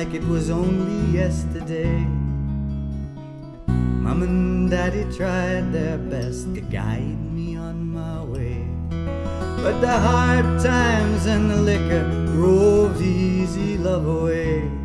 like it was only yesterday. Mom and Daddy tried their best to guide me on my way, but the hard times and the liquor drove the easy love away.